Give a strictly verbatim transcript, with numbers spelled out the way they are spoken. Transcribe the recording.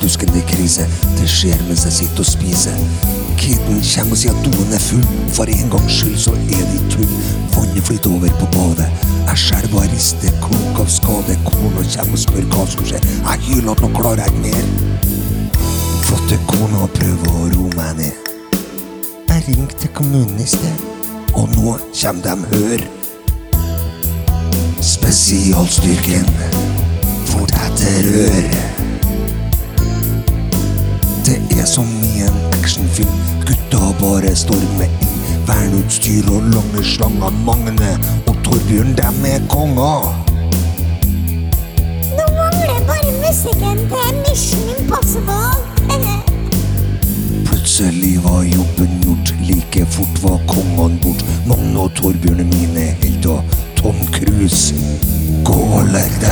forbaskende krise. Det skjer mens jeg sitter og spiser. Kiden kommer og sier at doen er full. For en gangs skyld så er det tull. Vannet flyter over på badet. Jeg skjelver og rister, klok av skade. Kona kommer og spør hva som skjer. Jeg hyler at nå klarer jeg mer. Flotte kona prøver å ro meg ned. Jeg ringte kommunen i sted, og nå kommer de hør. Spesialstyrken fort etter rør. Det er som i en actionfilm. Gutta bare stormer inn. Verneutstyr og lange slanger. Magne og Torbjørn, dem er konger. Nå mangler bare musikken til Mission Impossible. Plutselig var jobben gjort. Like fort var kongene bort. Magne og Torbjørn er mine helter. Tom Cruise, gå og legg deg.